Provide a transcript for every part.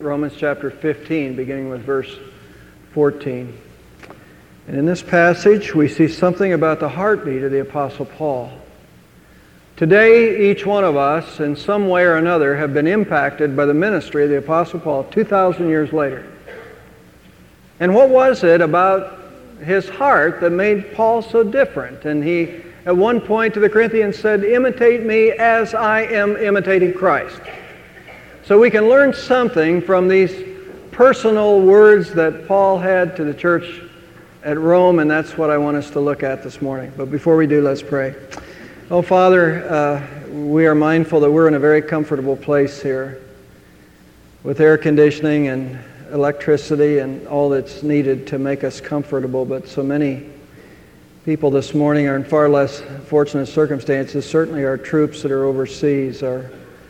Romans chapter 15, beginning with verse 14. And in this passage, we see something about the heartbeat of the Apostle Paul. Today, each one of us, in some way or another, have been impacted by the ministry of the Apostle Paul 2,000 years later. And what was it about his heart that made Paul so different? And he, at one point to the Corinthians, said, "Imitate me as I am imitating Christ." So we can learn something from these personal words that Paul had to the church at Rome, and that's what I want us to look at this morning. But before we do, let's pray. Oh, Father, we are mindful that we're in a very comfortable place here with air conditioning and electricity and all that's needed to make us comfortable, but so many people this morning are in far less fortunate circumstances. Certainly our troops that are overseas are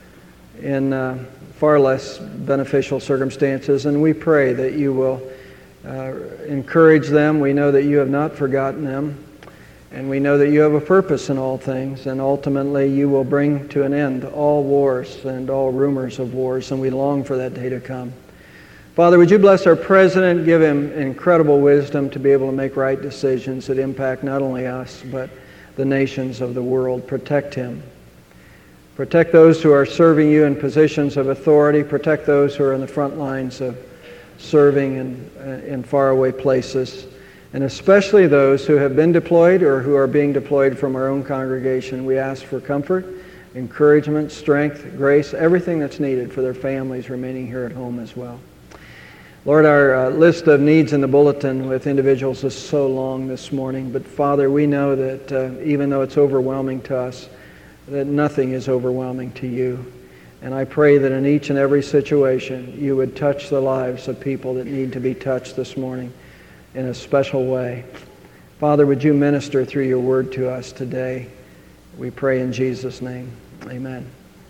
in far less beneficial circumstances, and we pray that you will encourage them. We know that you have not forgotten them, and we know that you have a purpose in all things, and ultimately you will bring to an end all wars and all rumors of wars, and we long for that day to come. Father, would you bless our president, give him incredible wisdom to be able to make right decisions that impact not only us, but the nations of the world. Protect him. Protect those who are serving you in positions of authority. Protect those who are in the front lines of serving in faraway places, and especially those who have been deployed or who are being deployed from our own congregation. We ask for comfort, encouragement, strength, grace, everything that's needed for their families remaining here at home as well. Lord, our list of needs in the bulletin with individuals is so long this morning, but Father, we know that even though it's overwhelming to us, that nothing is overwhelming to you. And I pray that in each and every situation, you would touch the lives of people that need to be touched this morning in a special way. Father, would you minister through your word to us today? We pray in Jesus' name. Amen.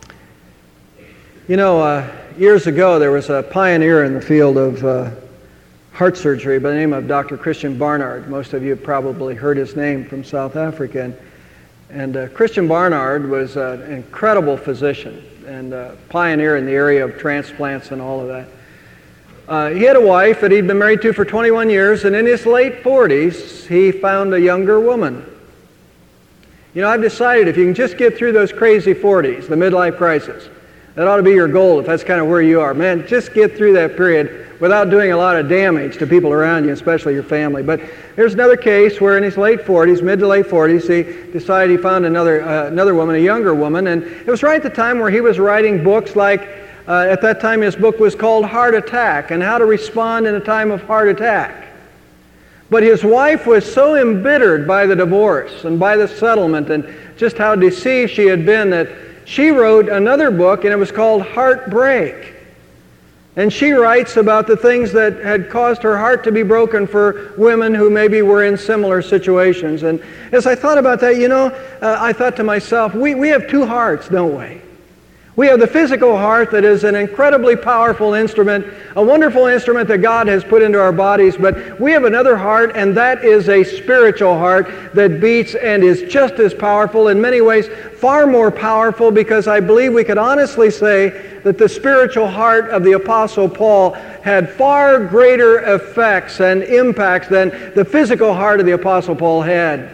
You know, years ago, there was a pioneer in the field of heart surgery by the name of Dr. Christian Barnard. Most of you have probably heard his name from South Africa. And Christian Barnard was an incredible physician and a pioneer in the area of transplants and all of that. He had a wife that he'd been married to for 21 years, and in his late 40s, he found a younger woman. You know, I've decided if you can just get through those crazy 40s, the midlife crisis, that ought to be your goal if that's kind of where you are. Man, just get through that period without doing a lot of damage to people around you, especially your family. But here's another case where in his late 40s, mid to late 40s, he decided he found another woman, a younger woman, and it was right at the time where he was writing books like, at that time his book was called Heart Attack, and How to Respond in a Time of Heart Attack. But his wife was so embittered by the divorce and by the settlement and just how deceived she had been that she wrote another book, and it was called Heartbreak. And she writes about the things that had caused her heart to be broken for women who maybe were in similar situations. And as I thought about that, you know, I thought to myself, we have two hearts, don't we? We have the physical heart that is an incredibly powerful instrument, a wonderful instrument that God has put into our bodies, but we have another heart, and that is a spiritual heart that beats and is just as powerful, in many ways far more powerful, because I believe we could honestly say that the spiritual heart of the Apostle Paul had far greater effects and impacts than the physical heart of the Apostle Paul had.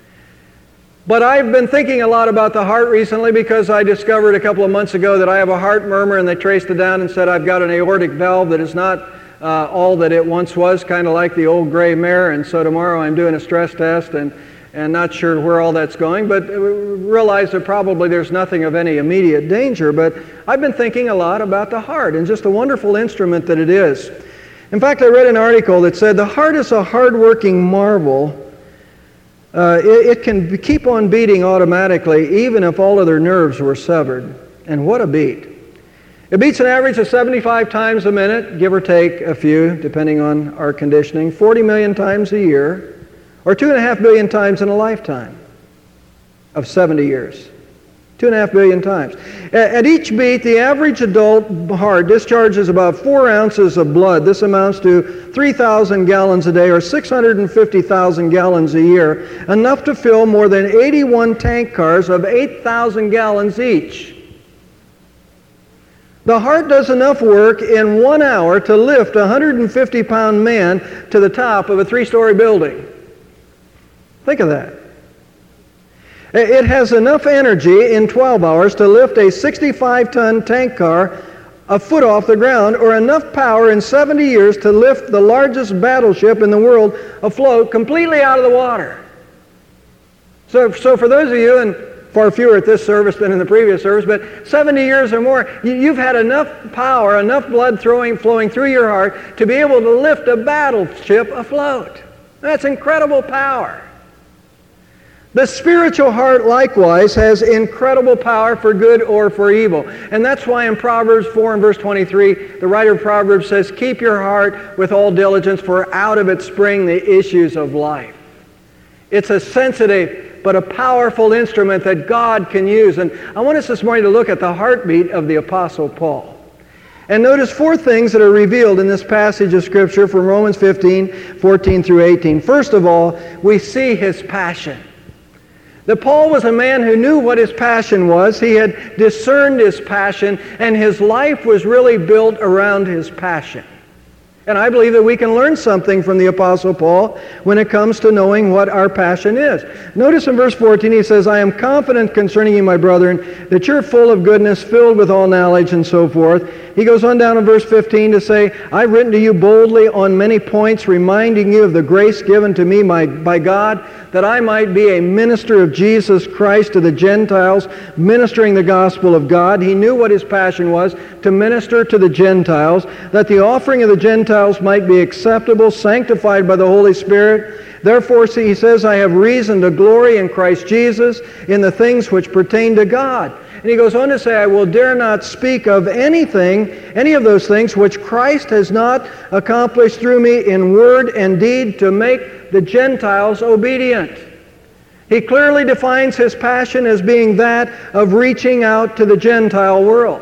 But I've been thinking a lot about the heart recently because I discovered a couple of months ago that I have a heart murmur, and they traced it down and said I've got an aortic valve that is not all that it once was, kind of like the old gray mare. And so tomorrow I'm doing a stress test and not sure where all that's going, but realize that probably there's nothing of any immediate danger. But I've been thinking a lot about the heart and just the wonderful instrument that it is. In fact, I read an article that said the heart is a hard-working marvel. It can keep on beating automatically even if all other nerves were severed. And what a beat. It beats an average of 75 times a minute, give or take a few, depending on our conditioning, 40 million times a year, or 2.5 billion times in a lifetime of 70 years. 2.5 billion times. At each beat, the average adult heart discharges about 4 ounces of blood. This amounts to 3,000 gallons a day, or 650,000 gallons a year, enough to fill more than 81 tank cars of 8,000 gallons each. The heart does enough work in 1 hour to lift a 150-pound man to the top of a 3-story building. Think of that. It has enough energy in 12 hours to lift a 65-ton tank car a foot off the ground, or enough power in 70 years to lift the largest battleship in the world afloat completely out of the water. So for those of you, and far fewer at this service than in the previous service, but 70 years or more, you've had enough power, enough blood flowing through your heart to be able to lift a battleship afloat. That's incredible power. The spiritual heart likewise has incredible power for good or for evil. And that's why in Proverbs 4 and verse 23, the writer of Proverbs says, "Keep your heart with all diligence, for out of it spring the issues of life." It's a sensitive but a powerful instrument that God can use. And I want us this morning to look at the heartbeat of the Apostle Paul. And notice 4 things that are revealed in this passage of Scripture from Romans 15, 14 through 18. First of all, we see his passion. That Paul was a man who knew what his passion was. He had discerned his passion, and his life was really built around his passion. And I believe that we can learn something from the Apostle Paul when it comes to knowing what our passion is. Notice in verse 14 he says, "I am confident concerning you, my brethren, that you're full of goodness, filled with all knowledge," and so forth. He goes on down in verse 15 to say, "I've written to you boldly on many points, reminding you of the grace given to me by God, that I might be a minister of Jesus Christ to the Gentiles, ministering the gospel of God." He knew what his passion was, to minister to the Gentiles, that the offering of the Gentiles might be acceptable, sanctified by the Holy Spirit. Therefore, he says, "I have reason to glory in Christ Jesus in the things which pertain to God." And he goes on to say, "I will dare not speak of any of those things which Christ has not accomplished through me in word and deed to make the Gentiles obedient." He clearly defines his passion as being that of reaching out to the Gentile world.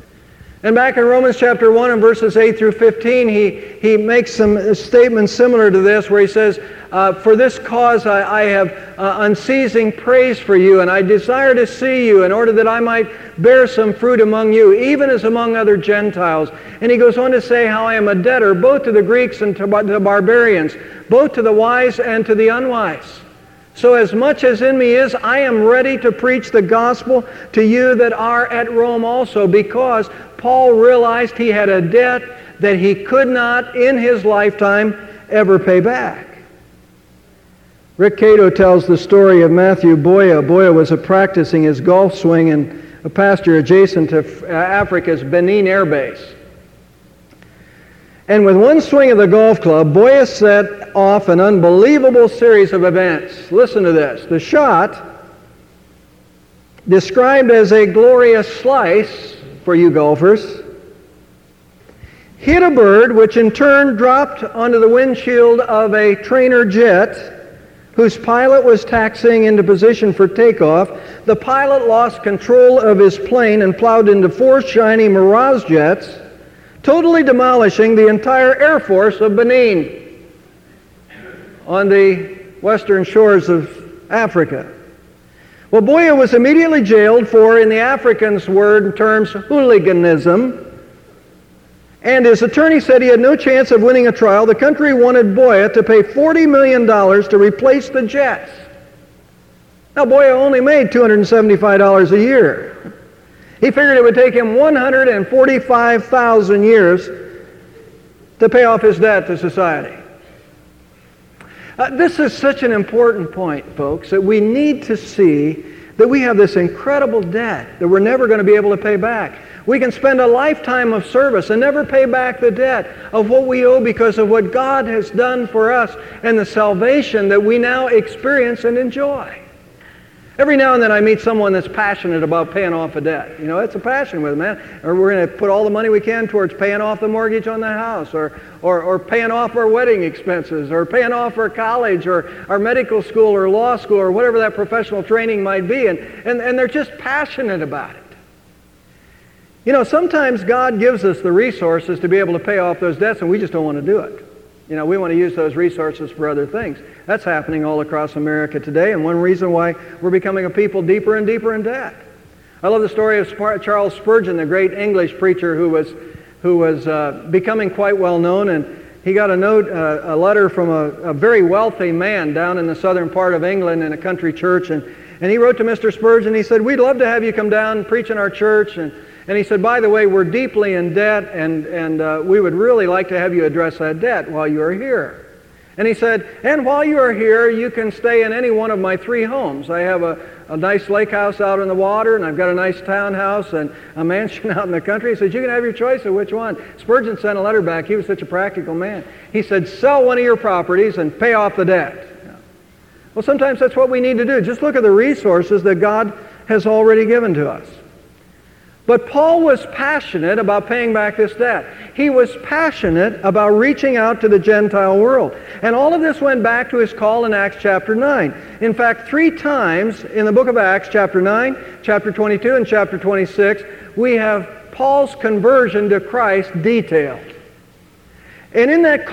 And back in Romans chapter 1 and verses 8 through 15, he makes some statements similar to this, where he says, "For this cause I have unceasing praise for you, and I desire to see you in order that I might bear some fruit among you, even as among other Gentiles." And he goes on to say how I am a debtor both to the Greeks and to the barbarians, both to the wise and to the unwise. So as much as in me is, I am ready to preach the gospel to you that are at Rome also, because Paul realized he had a debt that he could not in his lifetime ever pay back. Rick Cato tells the story of Matthew Boya. Boya was practicing his golf swing in a pasture adjacent to Africa's Benin Air Base. And with one swing of the golf club, Boya set off an unbelievable series of events. Listen to this. The shot, described as a glorious slice for you golfers, hit a bird, which in turn dropped onto the windshield of a trainer jet whose pilot was taxiing into position for takeoff. The pilot lost control of his plane and plowed into 4 shiny Mirage jets, totally demolishing the entire Air Force of Benin on the western shores of Africa. Well, Boya was immediately jailed for, in the Africans' terms, hooliganism. And his attorney said he had no chance of winning a trial. The country wanted Boya to pay $40 million to replace the jets. Now, Boya only made $275 a year. He figured it would take him 145,000 years to pay off his debt to society. This is such an important point, folks, that we need to see that we have this incredible debt that we're never going to be able to pay back. We can spend a lifetime of service and never pay back the debt of what we owe because of what God has done for us and the salvation that we now experience and enjoy. Every now and then I meet someone that's passionate about paying off a debt. You know, it's a passion with them, man. Or we're going to put all the money we can towards paying off the mortgage on the house, or paying off our wedding expenses, or paying off our college, or our medical school, or law school, or whatever that professional training might be. And they're just passionate about it. You know, sometimes God gives us the resources to be able to pay off those debts, and we just don't want to do it. You know, we want to use those resources for other things. That's happening all across America today, and one reason why we're becoming a people deeper and deeper in debt. I love the story of Charles Spurgeon, the great English preacher who was becoming quite well known, and he got a letter from a very wealthy man down in the southern part of England in a country church, and he wrote to Mr. Spurgeon. He said, "We'd love to have you come down and preach in our church," and he said, "By the way, we're deeply in debt, and we would really like to have you address that debt while you are here." And he said, "And while you are here, you can stay in any one of my 3 homes. I have a nice lake house out on the water, and I've got a nice townhouse and a mansion out in the country." He said, "You can have your choice of which one." Spurgeon sent a letter back. He was such a practical man. He said, "Sell one of your properties and pay off the debt." Well, sometimes that's what we need to do. Just look at the resources that God has already given to us. But Paul was passionate about paying back this debt. He was passionate about reaching out to the Gentile world. And all of this went back to his call in Acts chapter 9. In fact, 3 times in the book of Acts, chapter 9, chapter 22, and chapter 26, we have Paul's conversion to Christ detailed. And in that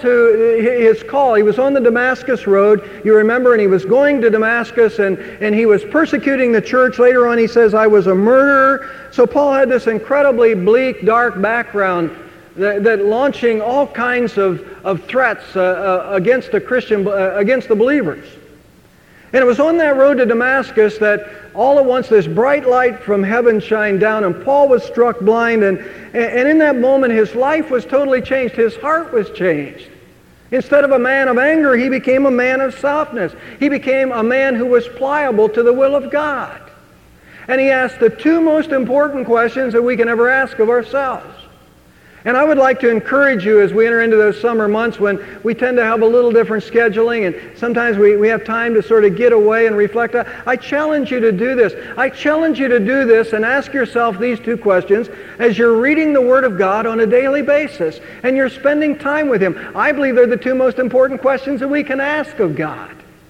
his call, he was on the Damascus road, you remember, and he was going to Damascus, and he was persecuting the church. Later on he says, "I was a murderer." So Paul had this incredibly bleak, dark background that launching all kinds of threats against the believers. And it was on that road to Damascus that all at once this bright light from heaven shined down, and Paul was struck blind, and in that moment his life was totally changed. His heart was changed. Instead of a man of anger, he became a man of softness. He became a man who was pliable to the will of God. And he asked the 2 most important questions that we can ever ask of ourselves. And I would like to encourage you as we enter into those summer months when we tend to have a little different scheduling, and sometimes we have time to sort of get away and reflect. I challenge you to do this. I challenge you to do this and ask yourself these 2 questions as you're reading the Word of God on a daily basis and you're spending time with Him. I believe they're the 2 most important questions that we can ask of God.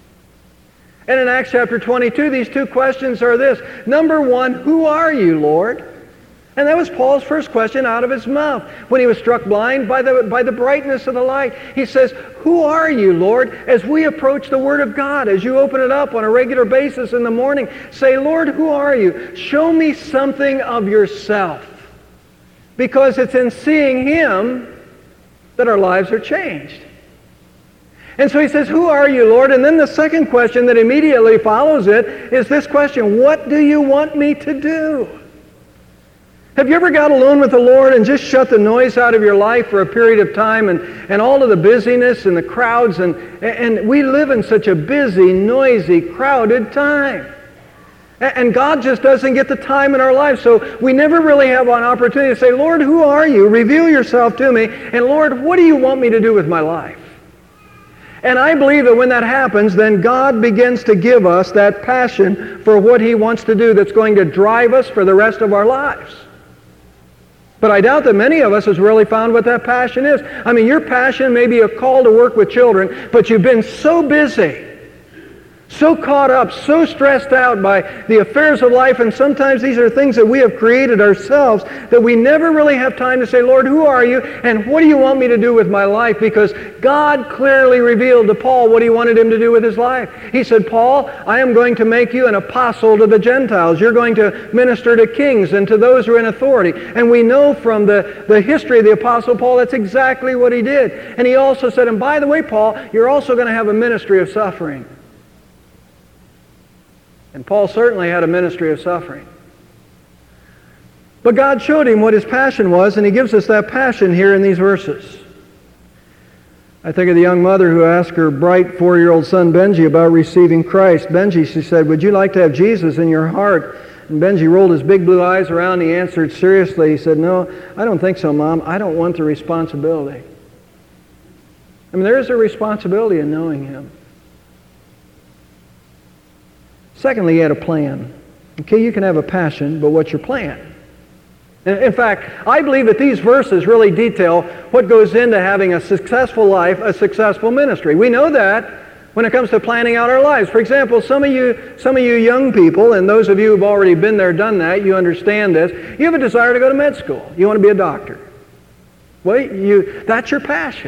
And in Acts chapter 22, these 2 questions are this. Number 1, who are you, Lord? And that was Paul's first question out of his mouth. When he was struck blind by the brightness of the light, he says, "Who are you, Lord?" As we approach the Word of God, as you open it up on a regular basis in the morning, say, "Lord, who are you? Show me something of yourself." Because it's in seeing Him that our lives are changed. And so he says, "Who are you, Lord?" And then the second question that immediately follows it is this question, "What do you want me to do?" Have you ever got alone with the Lord and just shut the noise out of your life for a period of time and all of the busyness and the crowds? And we live in such a busy, noisy, crowded time. And God just doesn't get the time in our lives. So we never really have an opportunity to say, "Lord, who are you? Reveal yourself to me. And Lord, what do you want me to do with my life?" And I believe that when that happens, then God begins to give us that passion for what He wants to do that's going to drive us for the rest of our lives. But I doubt that many of us has really found what that passion is. I mean, your passion may be a call to work with children, but you've been so busy, so caught up, so stressed out by the affairs of life, and sometimes these are things that we have created ourselves, that we never really have time to say, "Lord, who are you, and what do you want me to do with my life?" Because God clearly revealed to Paul what He wanted him to do with his life. He said, "Paul, I am going to make you an apostle to the Gentiles. You're going to minister to kings and to those who are in authority." And we know from the history of the Apostle Paul, that's exactly what he did. And he also said, "And by the way, Paul, you're also going to have a ministry of suffering." And Paul certainly had a ministry of suffering. But God showed him what his passion was, and He gives us that passion here in these verses. I think of the young mother who asked her bright 4-year-old son Benji about receiving Christ. "Benji," she said, "would you like to have Jesus in your heart?" And Benji rolled his big blue eyes around. He answered seriously. He said, "No, I don't think so, Mom. I don't want the responsibility." I mean, there is a responsibility in knowing Him. Secondly, he had a plan. Okay, you can have a passion, but what's your plan? In fact, I believe that these verses really detail what goes into having a successful life, a successful ministry. We know that when it comes to planning out our lives. For example, some of you young people, and those of you who've already been there, done that, you understand this. You have a desire to go to med school. You want to be a doctor. Well, that's your passion.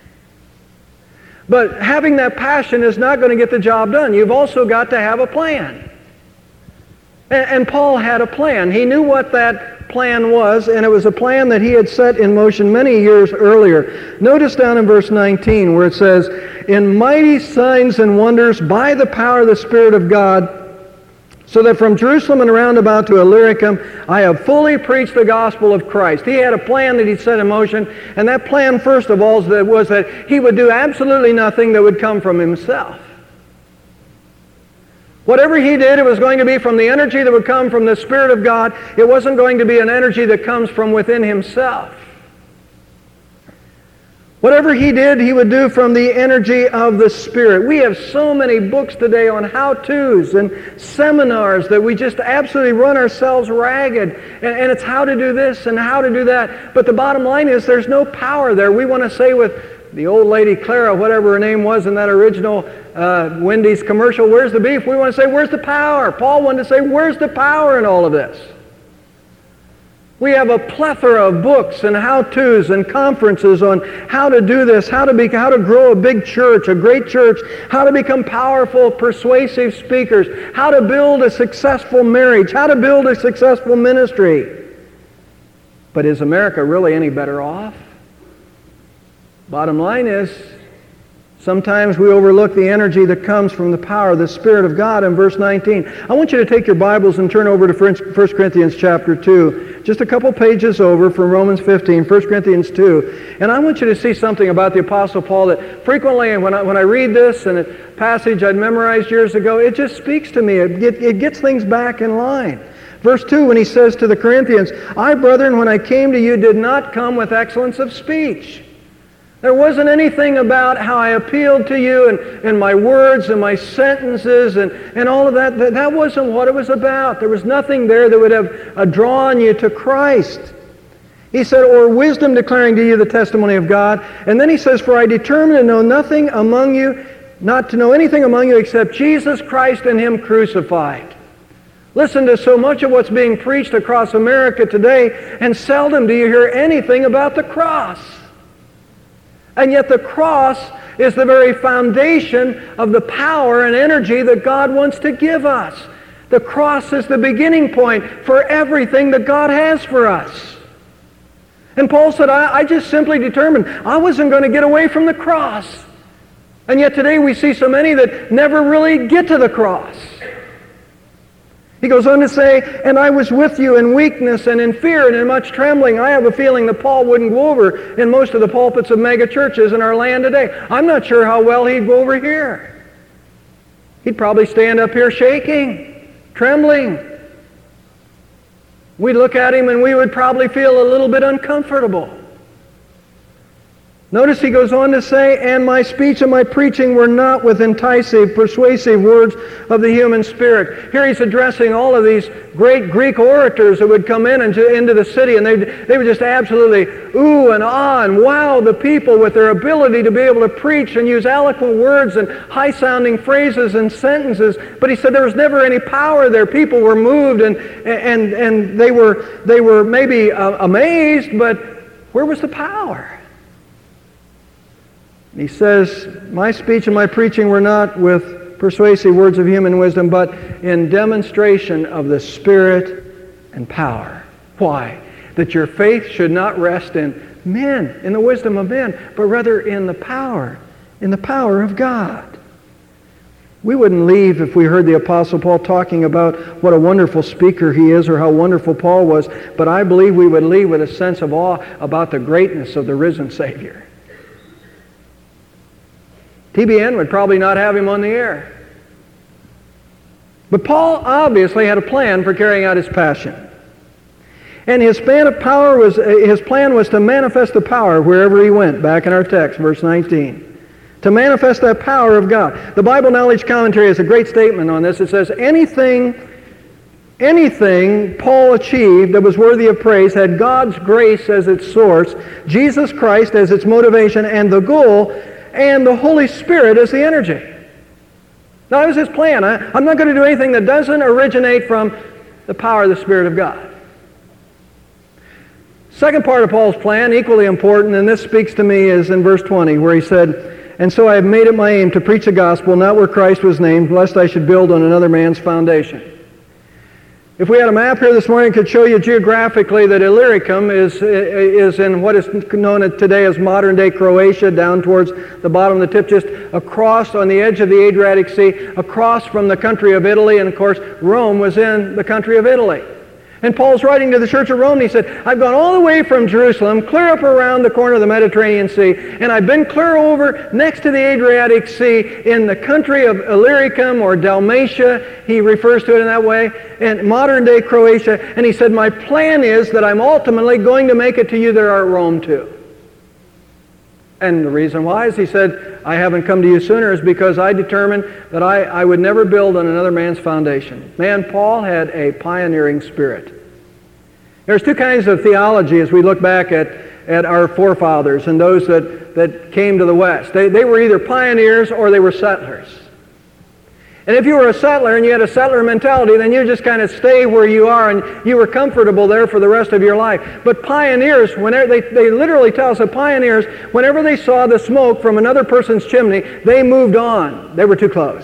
But having that passion is not going to get the job done. You've also got to have a plan. And Paul had a plan. He knew what that plan was, and it was a plan that he had set in motion many years earlier. Notice down in verse 19 where it says, "In mighty signs and wonders by the power of the Spirit of God, so that from Jerusalem and around about to Illyricum, I have fully preached the gospel of Christ." He had a plan that he set in motion, and that plan, first of all, was that he would do absolutely nothing that would come from himself. Whatever he did, it was going to be from the energy that would come from the Spirit of God. It wasn't going to be an energy that comes from within himself. Whatever he did, he would do from the energy of the Spirit. We have so many books today on how-tos and seminars that we just absolutely run ourselves ragged. And it's how to do this and how to do that. But the bottom line is there's no power there. We want to say with the old lady Clara, whatever her name was in that original Wendy's commercial, "Where's the beef?" We want to say, "Where's the power?" Paul wanted to say, "Where's the power in all of this?" We have a plethora of books and how-tos and conferences on how to do this, how to grow a big church, a great church, how to become powerful, persuasive speakers, how to build a successful marriage, how to build a successful ministry. But is America really any better off? Bottom line is, sometimes we overlook the energy that comes from the power of the Spirit of God in verse 19. I want you to take your Bibles and turn over to 1 Corinthians chapter 2. Just a couple pages over from Romans 15, 1 Corinthians 2. And I want you to see something about the Apostle Paul that frequently, when I read this and a passage I'd memorized years ago, it just speaks to me. It gets things back in line. Verse 2, when he says to the Corinthians, "I, brethren, when I came to you, did not come with excellence of speech." There wasn't anything about how I appealed to you and my words and my sentences and all of that. That wasn't what it was about. There was nothing there that would have drawn you to Christ. He said, "Or wisdom declaring to you the testimony of God." And then he says, "For I determined to know nothing among you, not to know anything among you except Jesus Christ and Him crucified." Listen to so much of what's being preached across America today, and seldom do you hear anything about the cross. And yet the cross is the very foundation of the power and energy that God wants to give us. The cross is the beginning point for everything that God has for us. And Paul said, I just simply determined I wasn't going to get away from the cross. And yet today we see so many that never really get to the cross. He goes on to say, "And I was with you in weakness and in fear and in much trembling." I have a feeling that Paul wouldn't go over in most of the pulpits of mega churches in our land today. I'm not sure how well he'd go over here. He'd probably stand up here shaking, trembling. We'd look at him and we would probably feel a little bit uncomfortable. Notice he goes on to say, "And my speech and my preaching were not with enticing, persuasive words of the human spirit." Here he's addressing all of these great Greek orators that would come in into the city, and they would just absolutely ooh and ah and wow the people with their ability to be able to preach and use eloquent words and high-sounding phrases and sentences. But he said there was never any power there. People were moved and they were maybe amazed, but where was the power? He says, "My speech and my preaching were not with persuasive words of human wisdom, but in demonstration of the Spirit and power." Why? That your faith should not rest in men, in the wisdom of men, but rather in the power of God. We wouldn't leave if we heard the Apostle Paul talking about what a wonderful speaker he is or how wonderful Paul was, but I believe we would leave with a sense of awe about the greatness of the risen Savior. TBN would probably not have him on the air. But Paul obviously had a plan for carrying out his passion. And his plan was to manifest the power wherever he went, back in our text, verse 19. To manifest that power of God. The Bible Knowledge Commentary has a great statement on this. It says, anything Paul achieved that was worthy of praise had God's grace as its source, Jesus Christ as its motivation and the goal, and the Holy Spirit as the energy. Now, that was his plan. I'm not going to do anything that doesn't originate from the power of the Spirit of God. Second part of Paul's plan, equally important, and this speaks to me, is in verse 20, where he said, "And so I have made it my aim to preach the gospel, not where Christ was named, lest I should build on another man's foundation." If we had a map here this morning, it could show you geographically that Illyricum is in what is known today as modern-day Croatia, down towards the bottom of the tip, just across on the edge of the Adriatic Sea, across from the country of Italy, and of course Rome was in the country of Italy. And Paul's writing to the church of Rome, and he said, I've gone all the way from Jerusalem, clear up around the corner of the Mediterranean Sea, and I've been clear over next to the Adriatic Sea in the country of Illyricum or Dalmatia, he refers to it in that way, and modern-day Croatia. And he said, my plan is that I'm ultimately going to make it to you there at Rome too. And the reason why is, he said, I haven't come to you sooner is because I determined that I would never build on another man's foundation. Man, Paul had a pioneering spirit. There's two kinds of theology as we look back at our forefathers and those that came to the West. They were either pioneers or they were settlers. And if you were a settler and you had a settler mentality, then you just kind of stay where you are and you were comfortable there for the rest of your life. But pioneers, whenever they literally tell us that pioneers, whenever they saw the smoke from another person's chimney, they moved on. They were too close.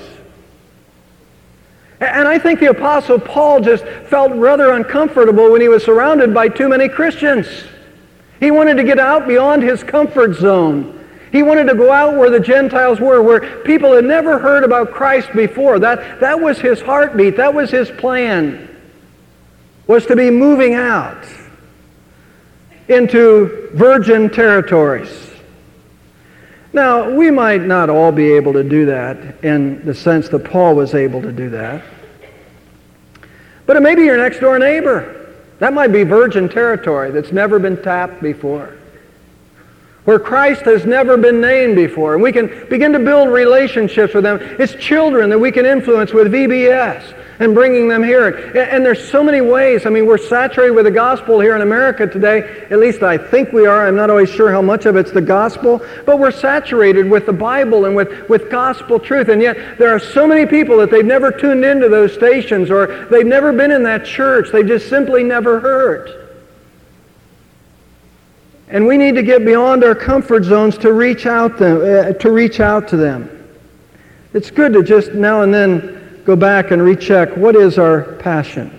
And I think the Apostle Paul just felt rather uncomfortable when he was surrounded by too many Christians. He wanted to get out beyond his comfort zone. He wanted to go out where the Gentiles were, where people had never heard about Christ before. That was his heartbeat. That was his plan, was to be moving out into virgin territories. Now, we might not all be able to do that in the sense that Paul was able to do that. But it may be your next door neighbor. That might be virgin territory that's never been tapped before, where Christ has never been named before. And we can begin to build relationships with them. It's children that we can influence with VBS and bringing them here. And there's so many ways. I mean, we're saturated with the gospel here in America today. At least I think we are. I'm not always sure how much of it's the gospel. But we're saturated with the Bible and with gospel truth. And yet there are so many people that they've never tuned into those stations, or they've never been in that church. They've just simply never heard. And we need to get beyond our comfort zones to reach out to them. It's good to just now and then go back and recheck, what is our passion?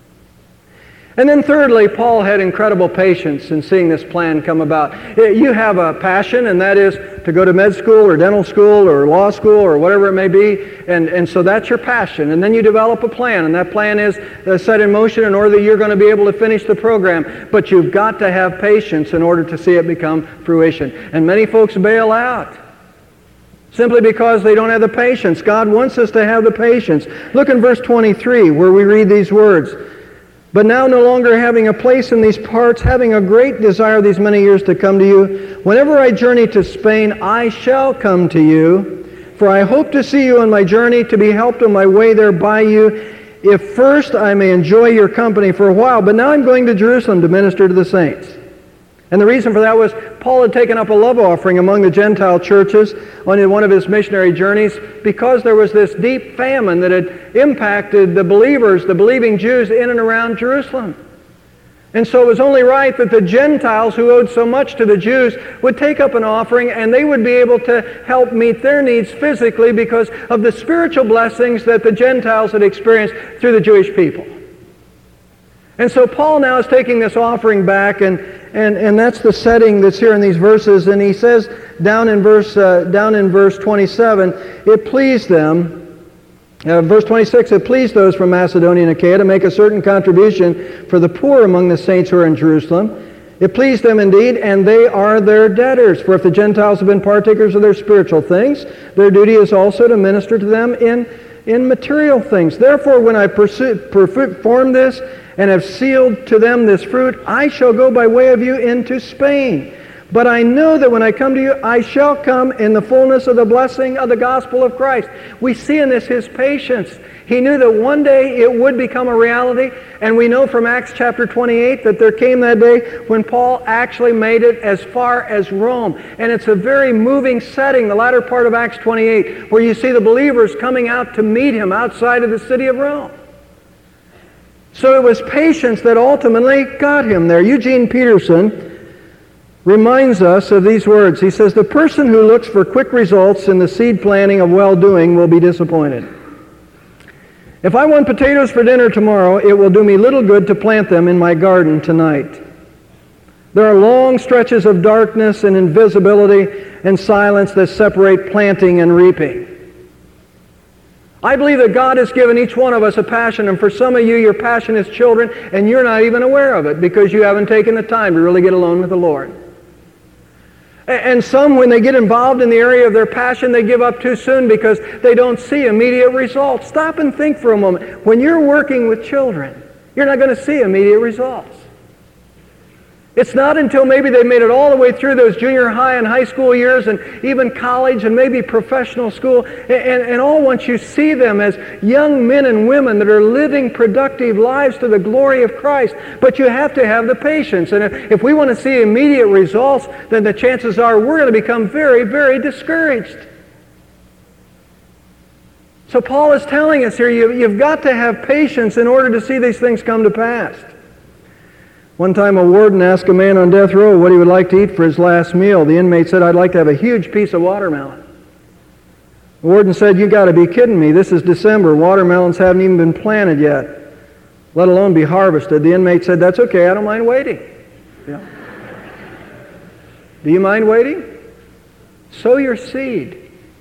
And then thirdly, Paul had incredible patience in seeing this plan come about. You have a passion, and that is to go to med school or dental school or law school or whatever it may be, and so that's your passion. And then you develop a plan, and that plan is set in motion in order that you're going to be able to finish the program. But you've got to have patience in order to see it become fruition. And many folks bail out simply because they don't have the patience. God wants us to have the patience. Look in verse 23 where we read these words. But now no longer having a place in these parts, having a great desire these many years to come to you, whenever I journey to Spain, I shall come to you. For I hope to see you on my journey, to be helped on my way there by you, if first I may enjoy your company for a while. But now I'm going to Jerusalem to minister to the saints. And the reason for that was Paul had taken up a love offering among the Gentile churches on one of his missionary journeys, because there was this deep famine that had impacted the believers, the believing Jews in and around Jerusalem. And so it was only right that the Gentiles, who owed so much to the Jews, would take up an offering, and they would be able to help meet their needs physically because of the spiritual blessings that the Gentiles had experienced through the Jewish people. And so Paul now is taking this offering back, and that's the setting that's here in these verses. And he says down in verse 27, it pleased them. Verse 26, it pleased those from Macedonia and Achaia to make a certain contribution for the poor among the saints who are in Jerusalem. It pleased them indeed, and they are their debtors. For if the Gentiles have been partakers of their spiritual things, their duty is also to minister to them in material things. Therefore, when I perform this and have sealed to them this fruit, I shall go by way of you into Spain. But I know that when I come to you, I shall come in the fullness of the blessing of the gospel of Christ. We see in this his patience. He knew that one day it would become a reality, and we know from Acts chapter 28 that there came that day when Paul actually made it as far as Rome. And it's a very moving setting, the latter part of Acts 28, where you see the believers coming out to meet him outside of the city of Rome. So it was patience that ultimately got him there. Eugene Peterson reminds us of these words. He says, the person who looks for quick results in the seed planting of well-doing will be disappointed. If I want potatoes for dinner tomorrow, it will do me little good to plant them in my garden tonight. There are long stretches of darkness and invisibility and silence that separate planting and reaping. I believe that God has given each one of us a passion, and for some of you, your passion is children, and you're not even aware of it because you haven't taken the time to really get alone with the Lord. And some, when they get involved in the area of their passion, they give up too soon because they don't see immediate results. Stop and think for a moment. When you're working with children, you're not going to see immediate results. It's not until maybe they've made it all the way through those junior high and high school years and even college and maybe professional school, and all once you see them as young men and women that are living productive lives to the glory of Christ. But you have to have the patience. And if we want to see immediate results, then the chances are we're going to become very, very discouraged. So Paul is telling us here, you've got to have patience in order to see these things come to pass. One time a warden asked a man on death row what he would like to eat for his last meal. The inmate said, "I'd like to have a huge piece of watermelon." The warden said, "You got to be kidding me. This is December. Watermelons haven't even been planted yet, let alone be harvested." The inmate said, "That's okay. I don't mind waiting." Yeah. Do you mind waiting? Sow your seed.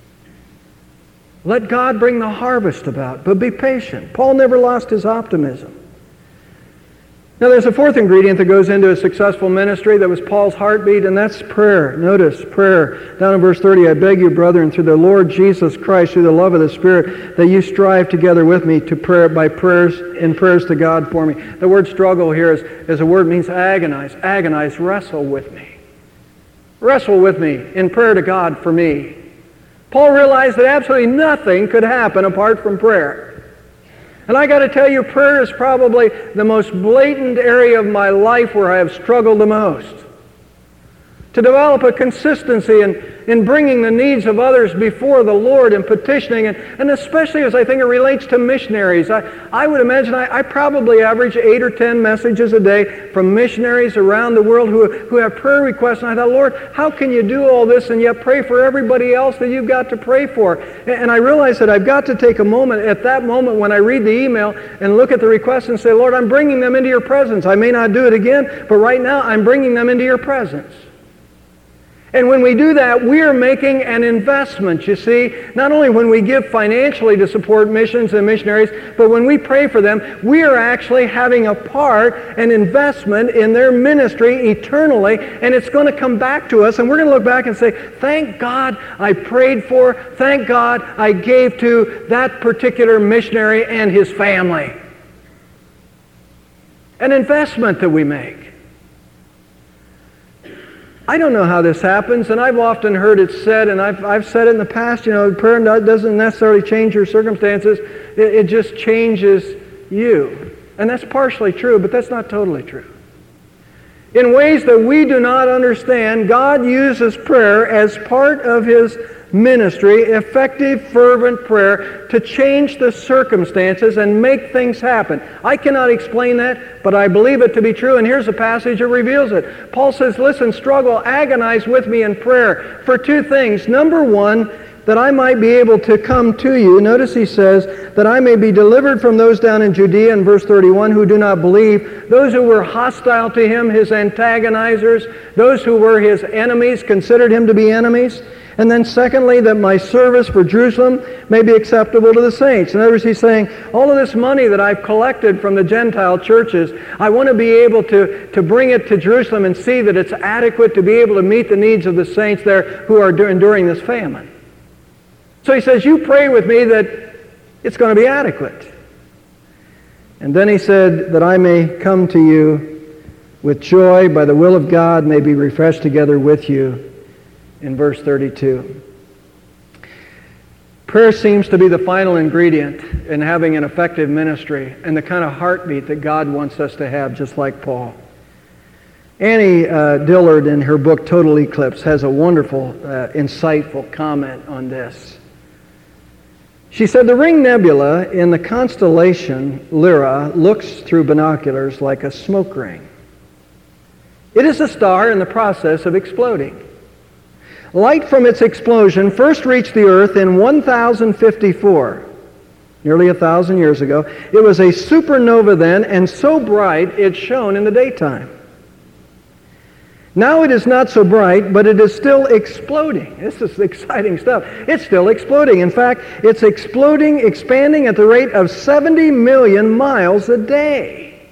Let God bring the harvest about, but be patient. Paul never lost his optimism. Now there's a fourth ingredient that goes into a successful ministry that was Paul's heartbeat, and that's prayer. Notice prayer. Down in verse 30, "I beg you, brethren, through the Lord Jesus Christ, through the love of the Spirit, that you strive together with me to prayer by prayers to God for me." The word struggle here is a word that means agonize. Agonize, wrestle with me. Wrestle with me in prayer to God for me. Paul realized that absolutely nothing could happen apart from prayer. And I got to tell you, prayer is probably the most blatant area of my life where I have struggled the most. To develop a consistency in bringing the needs of others before the Lord and petitioning, and especially as I think it relates to missionaries. I would imagine I probably average 8 or 10 messages a day from missionaries around the world who have prayer requests. And I thought, Lord, how can you do all this and yet pray for everybody else that you've got to pray for? And I realized that I've got to take a moment, at that moment when I read the email and look at the requests and say, Lord, I'm bringing them into your presence. I may not do it again, but right now I'm bringing them into your presence. And when we do that, we are making an investment, you see. Not only when we give financially to support missions and missionaries, but when we pray for them, we are actually having a part, an investment in their ministry eternally, and it's going to come back to us, and we're going to look back and say, thank God I prayed for, thank God I gave to that particular missionary and his family. An investment that we make. I don't know how this happens, and I've often heard it said, and I've said it in the past, prayer doesn't necessarily change your circumstances, it just changes you. And that's partially true, but that's not totally true. In ways that we do not understand, God uses prayer as part of His ministry, effective, fervent prayer, to change the circumstances and make things happen. I cannot explain that, but I believe it to be true, and here's a passage that reveals it. Paul says, listen, struggle, agonize with me in prayer for two things. Number one, that I might be able to come to you. Notice he says, that I may be delivered from those down in Judea, in verse 31, who do not believe, those who were hostile to him, his antagonizers, those who were his enemies, considered him to be enemies. And then secondly, that my service for Jerusalem may be acceptable to the saints. In other words, he's saying, all of this money that I've collected from the Gentile churches, I want to be able to bring it to Jerusalem and see that it's adequate to be able to meet the needs of the saints there who are enduring this famine. So he says, you pray with me that it's going to be adequate. And then he said, that I may come to you with joy by the will of God, may be refreshed together with you. In verse 32. Prayer seems to be the final ingredient in having an effective ministry and the kind of heartbeat that God wants us to have, just like Paul. Annie Dillard, in her book Total Eclipse, has a wonderful, insightful comment on this. She said, the Ring Nebula in the constellation Lyra looks through binoculars like a smoke ring. It is a star in the process of exploding. Light from its explosion first reached the Earth in 1054. nearly 1,000 years ago. It was a supernova then, and so bright it shone in the daytime. Now it is not so bright, but it is still exploding. This is exciting stuff. It's still exploding. In fact, it's exploding, expanding at the rate of 70 million miles a day.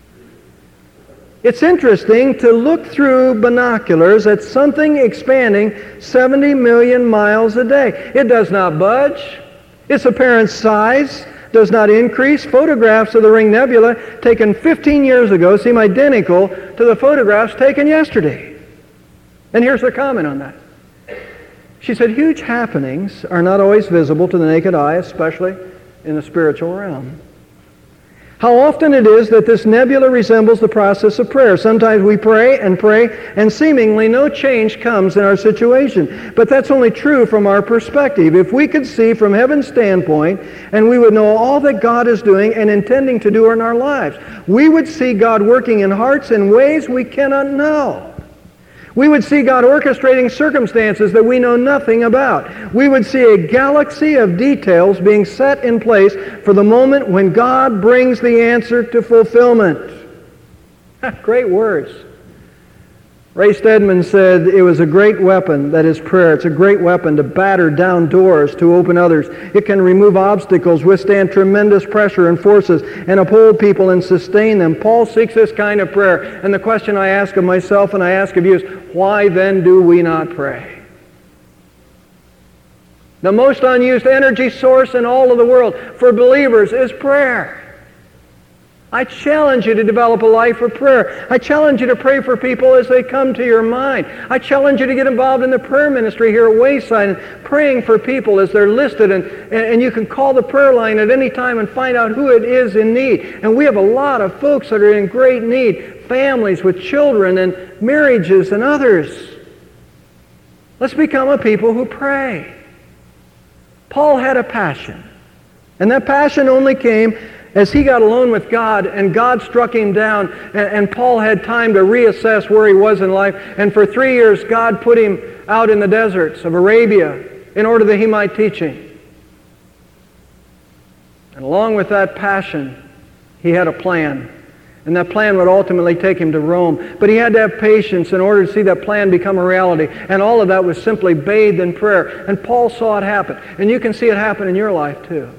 It's interesting to look through binoculars at something expanding 70 million miles a day. It does not budge. Its apparent size does not increase. Photographs of the Ring Nebula taken 15 years ago seem identical to the photographs taken yesterday. And here's her comment on that. She said, huge happenings are not always visible to the naked eye, especially in the spiritual realm. How often it is that this nebula resembles the process of prayer. Sometimes we pray, and seemingly no change comes in our situation. But that's only true from our perspective. If we could see from heaven's standpoint, and we would know all that God is doing and intending to do in our lives, we would see God working in hearts in ways we cannot know. We would see God orchestrating circumstances that we know nothing about. We would see a galaxy of details being set in place for the moment when God brings the answer to fulfillment. Great words. Ray Stedman said it was a great weapon, that is prayer. It's a great weapon to batter down doors, to open others. It can remove obstacles, withstand tremendous pressure and forces, and uphold people and sustain them. Paul seeks this kind of prayer. And the question I ask of myself and I ask of you is, why then do we not pray? The most unused energy source in all of the world for believers is prayer. I challenge you to develop a life of prayer. I challenge you to pray for people as they come to your mind. I challenge you to get involved in the prayer ministry here at Wayside and praying for people as they're listed. And you can call the prayer line at any time and find out who it is in need. And we have a lot of folks that are in great need. Families with children and marriages and others. Let's become a people who pray. Paul had a passion. And that passion only came as he got alone with God, and God struck him down, and Paul had time to reassess where he was in life. And for 3 years, God put him out in the deserts of Arabia in order that he might teach him. And along with that passion, he had a plan. And that plan would ultimately take him to Rome. But he had to have patience in order to see that plan become a reality. And all of that was simply bathed in prayer. And Paul saw it happen. And you can see it happen in your life too.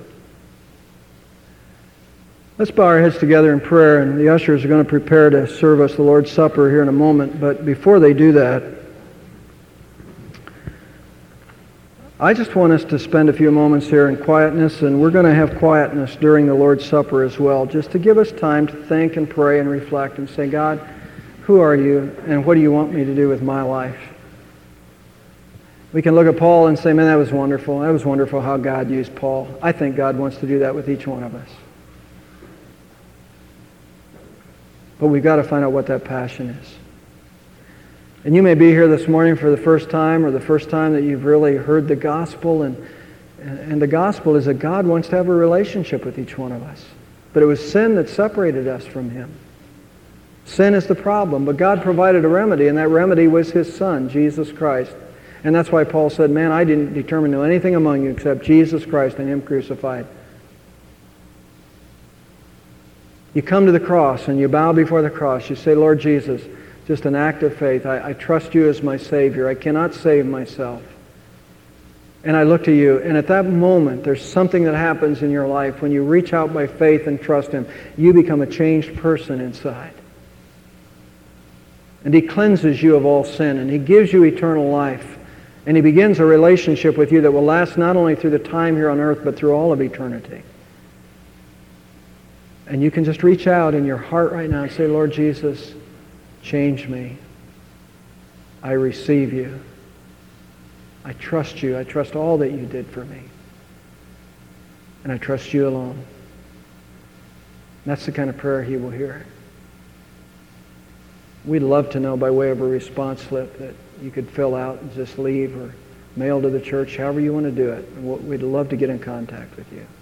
Let's bow our heads together in prayer, and the ushers are going to prepare to serve us the Lord's Supper here in a moment. But before they do that, I just want us to spend a few moments here in quietness, and we're going to have quietness during the Lord's Supper as well, just to give us time to think and pray and reflect and say, God, who are you, and what do you want me to do with my life? We can look at Paul and say, man, that was wonderful. That was wonderful how God used Paul. I think God wants to do that with each one of us. But we've got to find out what that passion is. And you may be here this morning for the first time, or the first time that you've really heard the gospel. And the gospel is that God wants to have a relationship with each one of us. But it was sin that separated us from Him. Sin is the problem, but God provided a remedy, and that remedy was His Son, Jesus Christ. And that's why Paul said, man, I didn't determine to know anything among you except Jesus Christ and Him crucified. You come to the cross and you bow before the cross. You say, Lord Jesus, just an act of faith. I trust you as my Savior. I cannot save myself. And I look to you. And at that moment, there's something that happens in your life. When you reach out by faith and trust Him, you become a changed person inside. And He cleanses you of all sin. And He gives you eternal life. And He begins a relationship with you that will last not only through the time here on earth, but through all of eternity. And you can just reach out in your heart right now and say, Lord Jesus, change me. I receive you. I trust you. I trust all that you did for me. And I trust you alone. And that's the kind of prayer He will hear. We'd love to know by way of a response slip that you could fill out and just leave or mail to the church, however you want to do it. We'd love to get in contact with you.